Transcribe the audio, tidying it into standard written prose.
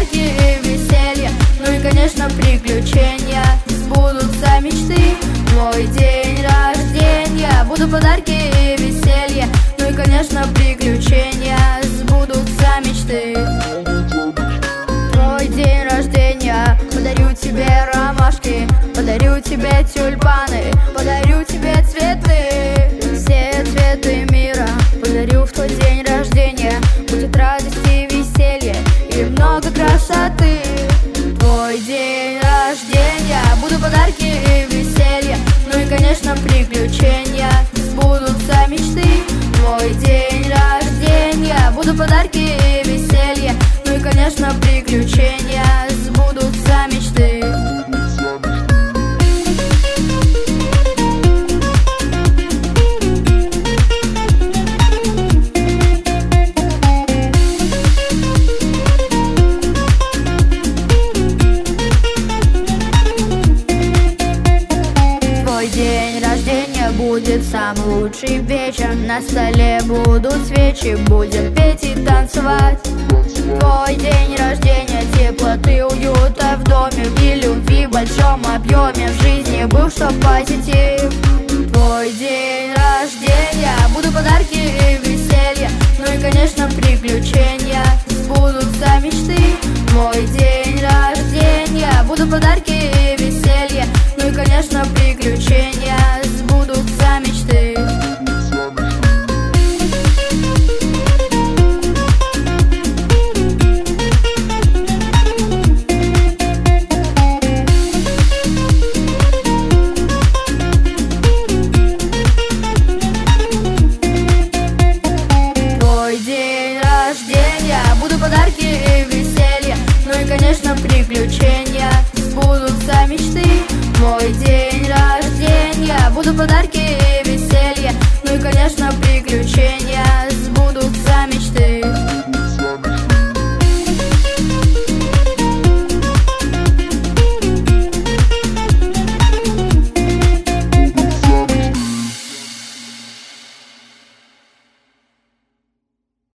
подарки и веселье, ну и, конечно, приключения. Сбудутся мечты, твой день рождения. Будут подарки и веселье, ну и, конечно, приключения. Сбудутся мечты. Твой день рождения, подарю тебе ромашки, подарю тебе тюльпаны, подарю тебе цветы, все цветы мира подарю в твой день рождения. Будет радость и веселье и много красоты. Твой день рождения, будут подарки и веселье, ну и, конечно, приключения. Сбудутся мечты. Твой день рождения, будут подарки и веселье, ну и, конечно, приключения. Сбудутся мечты. День рождения будет самый лучший вечер. На столе будут свечи, будем петь и танцевать. Твой день рождения, теплоты, уюта в доме и любви в большом объеме. В жизни был что позитив. Твой день рождения, будут подарки и веселье, ну и, конечно, приключения. Сбудутся мечты. Твой день рождения, будут подарки и веселье, ну и, конечно, приключения. Сбудутся мечты. Твой день рождения, будут подарки и веселье, ну и, конечно, приключения. Сбудутся мечты. Твой день рождения, будут подарки